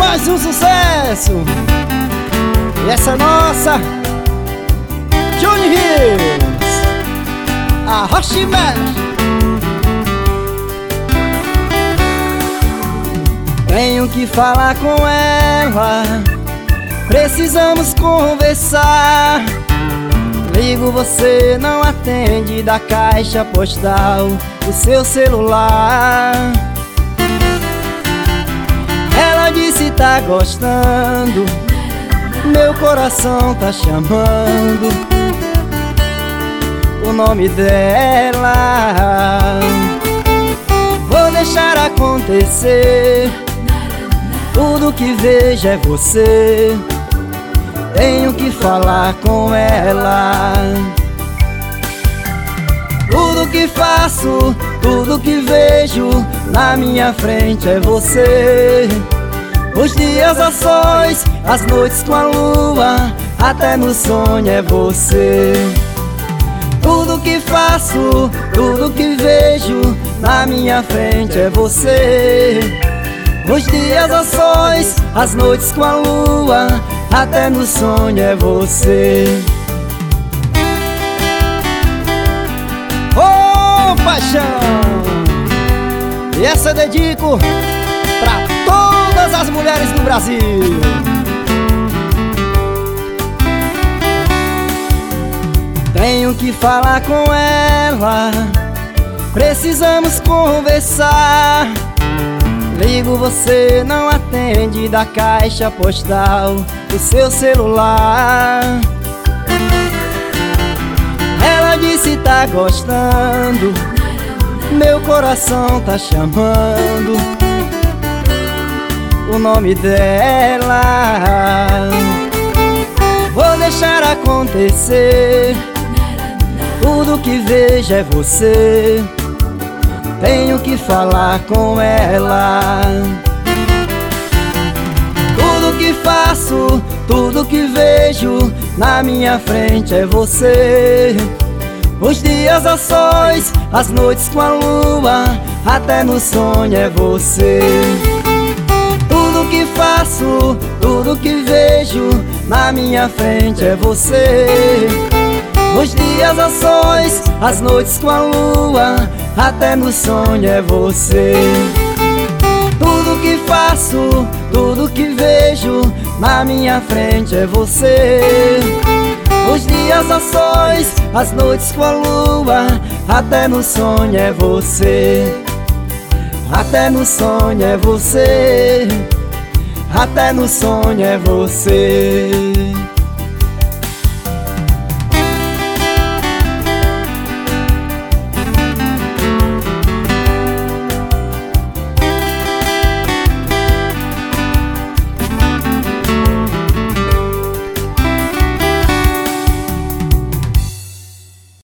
mais um sucesso. E essa é nossa Johnny Hills, a Roche Mesh. Tenho que falar com ela, precisamos conversar. Ligo, você não atende, da caixa postal do seu celular. Ela disse tá gostando, meu coração tá chamando o nome dela. Vou deixar acontecer, tudo que vejo é você. Tenho que falar com ela. Tudo que faço, tudo que vejo na minha frente é você. Os dias, os sóis, as noites com a lua, até no sonho é você. Tudo que faço, tudo que vejo na minha frente é você. Os dias, os sóis, as noites com a lua, até no sonho é você. Oh, paixão! E essa eu dedico pra todas as mulheres do Brasil. Tenho que falar com ela, precisamos conversar. Ligo, você não atende, da caixa postal do seu celular. Ela disse tá gostando, meu coração tá chamando o nome dela. Vou deixar acontecer, tudo que vejo é você. Tenho que falar com ela. Tudo que faço, tudo que vejo na minha frente é você. Os dias, os sóis, as noites com a lua, até no sonho é você. Tudo que faço, tudo que vejo na minha frente é você. Os dias, os sóis, as noites com a lua, até no sonho é você. Tudo que faço, tudo que vejo na minha frente é você. Os dias, os sóis, as noites com a lua, até no sonho é você. Até no sonho é você. Até no sonho é você.